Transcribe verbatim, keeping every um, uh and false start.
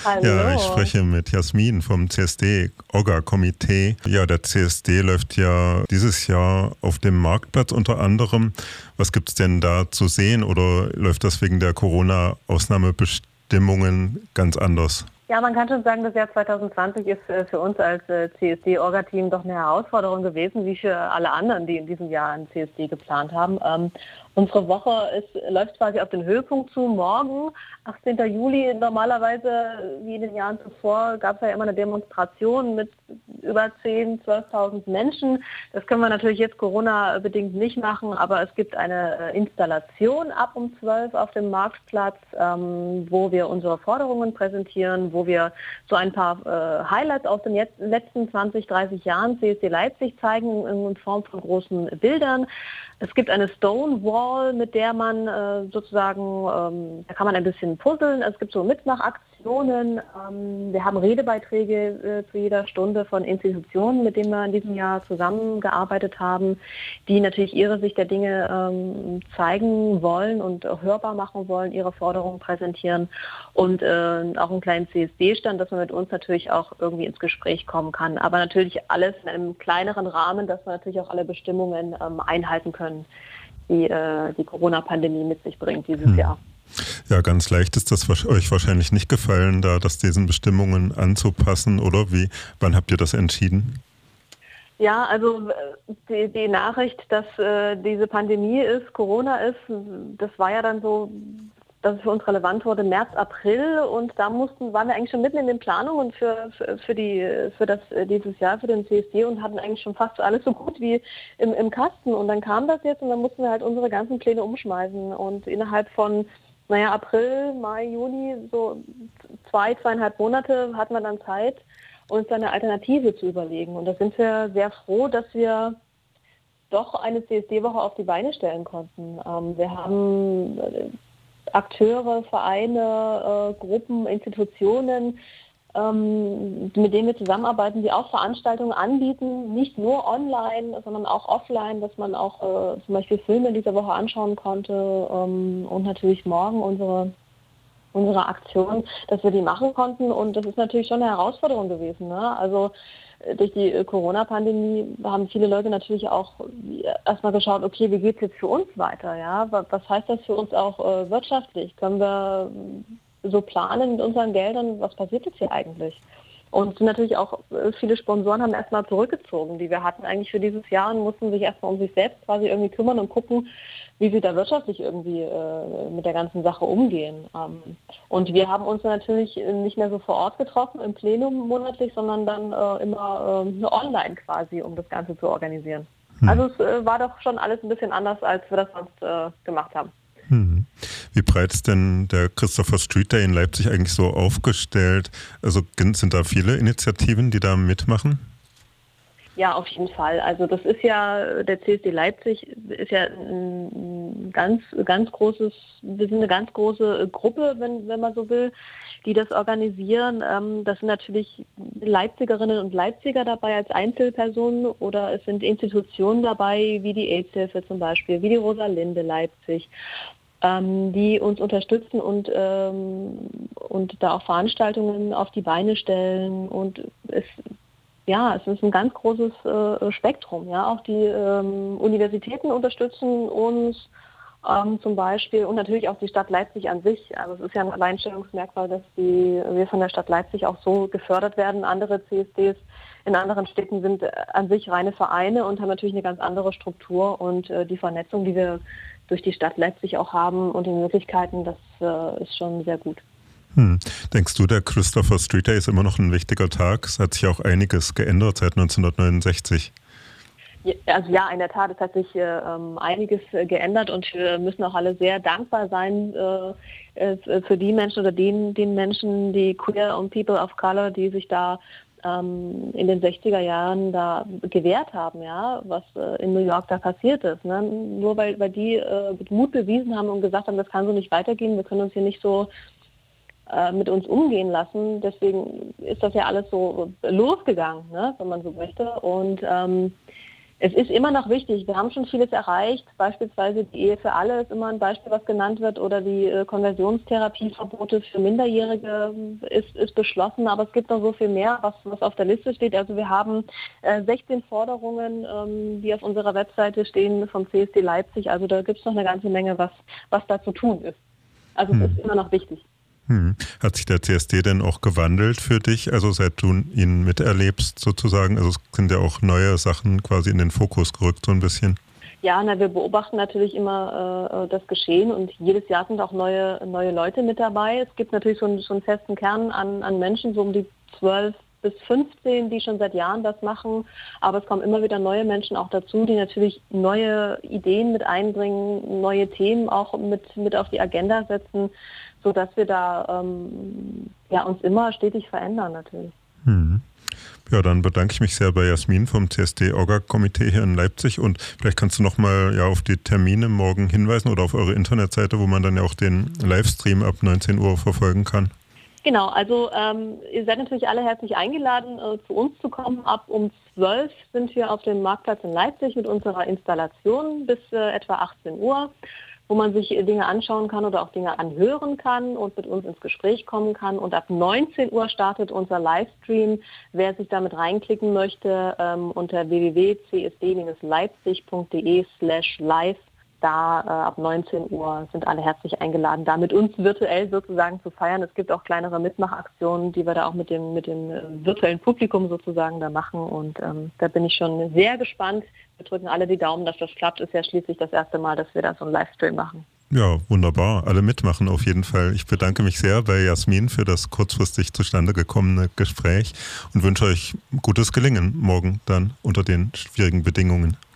Ja, ich Hallo. spreche mit Jasmin vom C S D-Orga-Komitee. Ja, der C S D läuft ja dieses Jahr auf dem Marktplatz unter anderem. Was gibt es denn da zu sehen oder läuft das wegen der Corona-Ausnahmebestimmungen ganz anders? Ja, man kann schon sagen, das Jahr zwanzig zwanzig ist äh, für uns als äh, C S D-Orga-Team doch eine Herausforderung gewesen, wie für alle anderen, die in diesem Jahr ein C S D geplant haben. Ähm, unsere Woche ist, läuft quasi auf den Höhepunkt zu. Morgen, achtzehnten Juli, normalerweise wie in den Jahren zuvor, gab es ja immer eine Demonstration mit über zehntausend, zwölftausend Menschen. Das können wir natürlich jetzt Corona-bedingt nicht machen, aber es gibt eine äh, Installation ab um zwölf auf dem Marktplatz, ähm, wo wir unsere Forderungen präsentieren, wo wir so ein paar äh, Highlights aus den jetzt, letzten zwanzig, dreißig Jahren C S D Leipzig zeigen in Form von großen Bildern. Es gibt eine Stonewall, mit der man äh, sozusagen, ähm, da kann man ein bisschen puzzeln. Es gibt so Mitmachaktionen. Ähm, wir haben Redebeiträge äh, zu jeder Stunde von Institutionen, mit denen wir in diesem Jahr zusammengearbeitet haben, die natürlich ihre Sicht der Dinge ähm, zeigen wollen und auch hörbar machen wollen, ihre Forderungen präsentieren und äh, auch einen kleinen C S D-Stand, dass man mit uns natürlich auch irgendwie ins Gespräch kommen kann. Aber natürlich alles in einem kleineren Rahmen, dass wir natürlich auch alle Bestimmungen ähm, einhalten können, die äh, die Corona-Pandemie mit sich bringt dieses Hm. Jahr. Ja, ganz leicht ist das euch wahrscheinlich nicht gefallen, da das diesen Bestimmungen anzupassen, oder wie? Wann habt ihr das entschieden? Ja, also die, die Nachricht, dass äh, diese Pandemie ist, Corona ist, das war ja dann so, dass es für uns relevant wurde, März, April, und da mussten, waren wir eigentlich schon mitten in den Planungen für, für, für, die, für das, dieses Jahr, für den C S D, und hatten eigentlich schon fast alles so gut wie im, im Kasten, und dann kam das jetzt und dann mussten wir halt unsere ganzen Pläne umschmeißen, und innerhalb von, naja, April, Mai, Juni, so zwei, zweieinhalb Monate hatten wir dann Zeit, uns eine Alternative zu überlegen, und da sind wir sehr froh, dass wir doch eine C S D-Woche auf die Beine stellen konnten. Ähm, wir haben Akteure, Vereine, äh, Gruppen, Institutionen, ähm, mit denen wir zusammenarbeiten, die auch Veranstaltungen anbieten, nicht nur online, sondern auch offline, dass man auch äh, zum Beispiel Filme in dieser Woche anschauen konnte, ähm, und natürlich morgen unsere unsere Aktion, dass wir die machen konnten, und das ist natürlich schon eine Herausforderung gewesen, ne? Also durch die Corona-Pandemie haben viele Leute natürlich auch erstmal geschaut, okay, wie geht es jetzt für uns weiter? Ja? Was heißt das für uns auch äh, wirtschaftlich? Können wir so planen mit unseren Geldern? Was passiert jetzt hier eigentlich? Und natürlich auch viele Sponsoren haben erstmal zurückgezogen, die wir hatten eigentlich für dieses Jahr, und mussten sich erstmal um sich selbst quasi irgendwie kümmern und gucken, wie sie da wirtschaftlich irgendwie äh, mit der ganzen Sache umgehen. Ähm, und wir haben uns natürlich nicht mehr so vor Ort getroffen im Plenum monatlich, sondern dann äh, immer äh, online quasi, um das Ganze zu organisieren. Hm. Also es äh, war doch schon alles ein bisschen anders, als wir das sonst äh, gemacht haben. Hm. Wie breit ist denn der Christopher Street Day in Leipzig eigentlich so aufgestellt? Also sind da viele Initiativen, die da mitmachen? Ja, auf jeden Fall. Also das ist ja, der C S D Leipzig ist ja ein ganz, ganz großes, wir sind eine ganz große Gruppe, wenn, wenn man so will, die das organisieren. Das sind natürlich Leipzigerinnen und Leipziger dabei als Einzelpersonen, oder es sind Institutionen dabei, wie die AIDS-Hilfe zum Beispiel, wie die Rosalinde Leipzig, die uns unterstützen und, und da auch Veranstaltungen auf die Beine stellen, und es Ja, es ist ein ganz großes äh, Spektrum. Ja, auch die ähm, Universitäten unterstützen uns ähm, zum Beispiel, und natürlich auch die Stadt Leipzig an sich. Also es ist ja ein Alleinstellungsmerkmal, dass die, wir von der Stadt Leipzig auch so gefördert werden. Andere C S Ds in anderen Städten sind an sich reine Vereine und haben natürlich eine ganz andere Struktur, und äh, die Vernetzung, die wir durch die Stadt Leipzig auch haben und die Möglichkeiten, das äh, ist schon sehr gut. Hm. Denkst du, der Christopher Street Day ist immer noch ein wichtiger Tag? Es hat sich auch einiges geändert seit neunzehnhundertneunundsechzig. Ja, also ja, in der Tat, es hat sich äh, einiges äh, geändert, und wir müssen auch alle sehr dankbar sein äh, für die Menschen oder den, den Menschen, die Queer und People of Color, die sich da ähm, in den sechziger Jahren da gewehrt haben, ja, was äh, in New York da passiert ist. Ne? Nur weil, weil die äh, Mut bewiesen haben und gesagt haben, das kann so nicht weitergehen, wir können uns hier nicht so mit uns umgehen lassen. Deswegen ist das ja alles so losgegangen, ne, wenn man so möchte. Und ähm, Es ist immer noch wichtig. Wir haben schon vieles erreicht. Beispielsweise die Ehe für alle ist immer ein Beispiel, was genannt wird. Oder die äh, Konversionstherapieverbote für Minderjährige ist, ist beschlossen. Aber es gibt noch so viel mehr, was, was auf der Liste steht. Also wir haben äh, sechzehn Forderungen, ähm, die auf unserer Webseite stehen vom C S D Leipzig. Also da gibt es noch eine ganze Menge, was, was da zu tun ist. Also hm. es ist immer noch wichtig. Hm. Hat sich der C S D denn auch gewandelt für dich, also seit du ihn miterlebst sozusagen? Also es sind ja auch neue Sachen quasi in den Fokus gerückt so ein bisschen. Ja, na, wir beobachten natürlich immer äh, das Geschehen und jedes Jahr sind auch neue, neue Leute mit dabei. Es gibt natürlich schon, schon einen festen Kern an, an Menschen, so um die zwölf bis fünfzehn, die schon seit Jahren das machen. Aber es kommen immer wieder neue Menschen auch dazu, die natürlich neue Ideen mit einbringen, neue Themen auch mit, mit auf die Agenda setzen, sodass wir da ähm, ja, uns immer stetig verändern natürlich. Hm. Ja, dann bedanke ich mich sehr bei Jasmin vom C S D-Orga-Komitee hier in Leipzig und vielleicht kannst du nochmal ja, auf die Termine morgen hinweisen oder auf eure Internetseite, wo man dann ja auch den Livestream ab neunzehn Uhr verfolgen kann. Genau, also ähm, ihr seid natürlich alle herzlich eingeladen, äh, zu uns zu kommen. Ab um zwölf sind wir auf dem Marktplatz in Leipzig mit unserer Installation bis äh, etwa achtzehn Uhr, wo man sich Dinge anschauen kann oder auch Dinge anhören kann und mit uns ins Gespräch kommen kann. Und ab neunzehn Uhr startet unser Livestream. Wer sich damit reinklicken möchte, ähm, unter w w w punkt c s d bindestrich leipzig punkt d e slash live. Da äh, ab neunzehn Uhr sind alle herzlich eingeladen, da mit uns virtuell sozusagen zu feiern. Es gibt auch kleinere Mitmachaktionen, die wir da auch mit dem, mit dem äh, virtuellen Publikum sozusagen da machen. Und ähm, da bin ich schon sehr gespannt. Wir drücken alle die Daumen, dass das klappt. Ist ja schließlich das erste Mal, dass wir da so einen Livestream machen. Ja, wunderbar. Alle mitmachen auf jeden Fall. Ich bedanke mich sehr bei Jasmin für das kurzfristig zustande gekommene Gespräch und wünsche euch gutes Gelingen morgen dann unter den schwierigen Bedingungen.